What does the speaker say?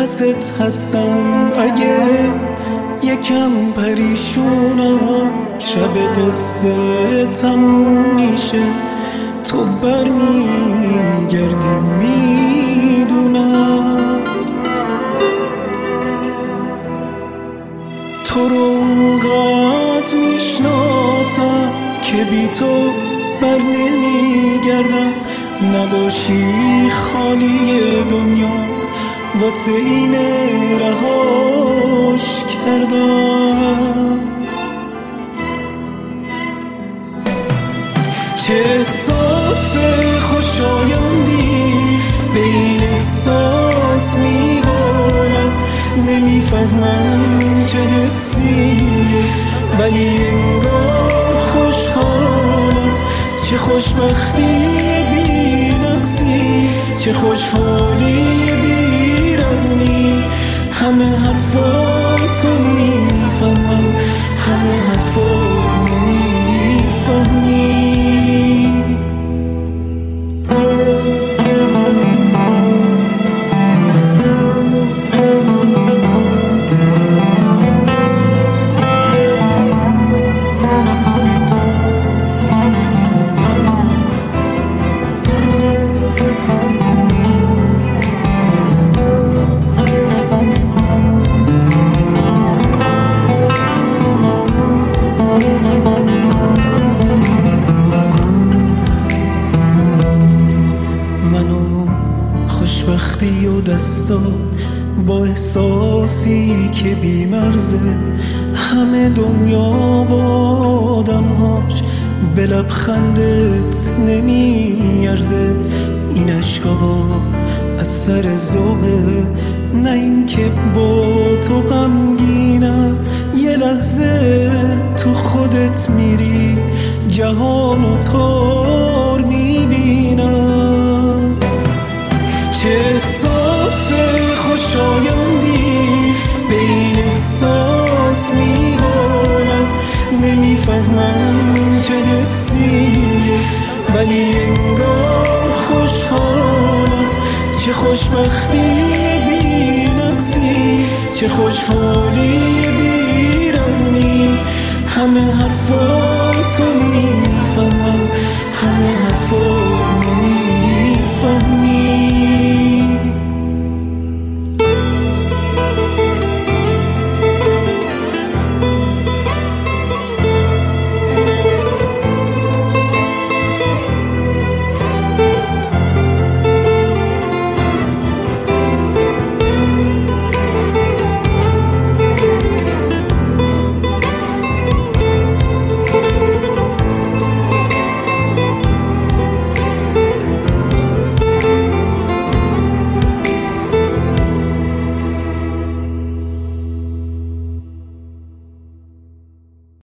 دست هستم اگه یکم پریشونم، شب قصه تموم میشه تو برمیگردی میدونم. تو رو اونقدر میشناسم که بی تو بر نمیگردم، نباشی خالی دنیا واسه اینه رهاش کردم. چه احساس خوشایندی به این احساس میبالم، نمیفهمم چه حسیه ولی انگار خوشحالم. چه خوشبختی بی نقصی، چه خوشحالی بی رغمی، همه حرفاتو میفهمم، همه حرفاتو میفهمی. خوشبختی و دستات با احساسی که بی مرزه، همه دنیا و آدمهاش به لبخندت نمیارزه. این عشقا از سر ذوقه، نه این که با تو غمگینم. یه لحظه تو خودت میری جهانو تار میبینم. چه احساس خوشایندی به این احساس میبالم، نمیفهمم چه حسیه ولی انگار خوشحالم. چه خوشبختی بی نقصی، چه خوشحالی بی رغمی، همه حرفاتو